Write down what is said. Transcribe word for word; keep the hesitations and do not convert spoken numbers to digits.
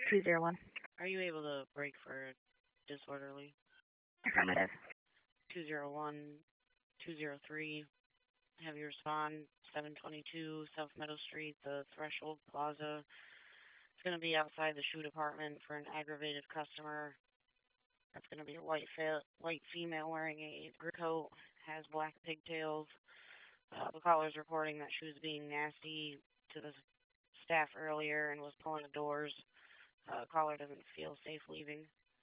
three zero one. Are you able to break for disorderly? Affirmative. two zero one, two zero three. Have you respond seven twenty-two South Meadow Street, the Threshold Plaza. It's going to be outside the shoe department for an aggravated customer. That's going to be a white fe- white female wearing a gray coat, has black pigtails. Uh, the caller's reporting that she was being nasty to the staff earlier and was pulling the doors. Uh, caller doesn't feel safe leaving.